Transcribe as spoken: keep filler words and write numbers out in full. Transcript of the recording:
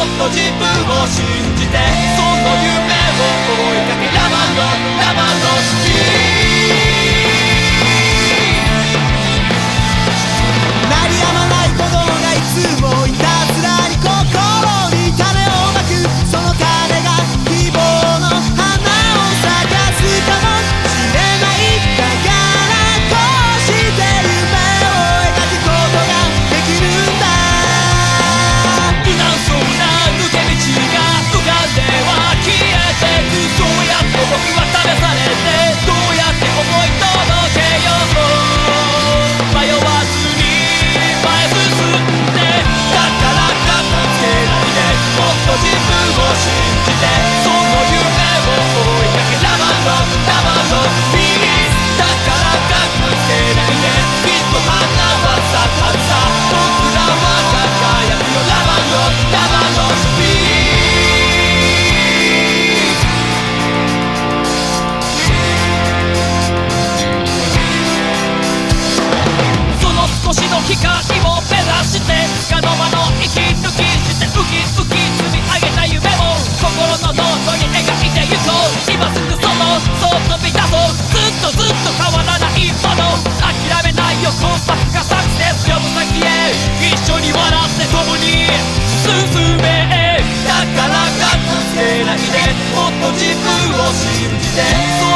もっと自分を信じて、その夢を追いかけ、ラバンドラバンドスピー。鳴りやまない鼓動がいつもいたずらに心に種をまく、その種が希望の花を咲かすかもしれない。だからこうして夢を描くことができるんだ。無難そうな抜け道が浮かんでは消えてく、そうやって僕は試されて、どうやって思い届けよう。迷わずに前進んで、だからかっこつけないで、もっと自分を信じて、その夢を追いかけ、ラバンドラバンドピース。だからかっこつけないで、きっと花は咲かずさ、僕らは輝くよ。ラバンドラバンドピース。その少しの光を目指して、つかの間の息抜きしてウキウキ積み上げた夢を心のノートに描いてゆこう。今すぐそのそう飛び出そう。ずっとずっと変わらないもの、諦めないよ。コンパスがサクセス呼ぶ先へ、一緒に笑って共に進め。だからかっこつけないで、もっと自分を信じて、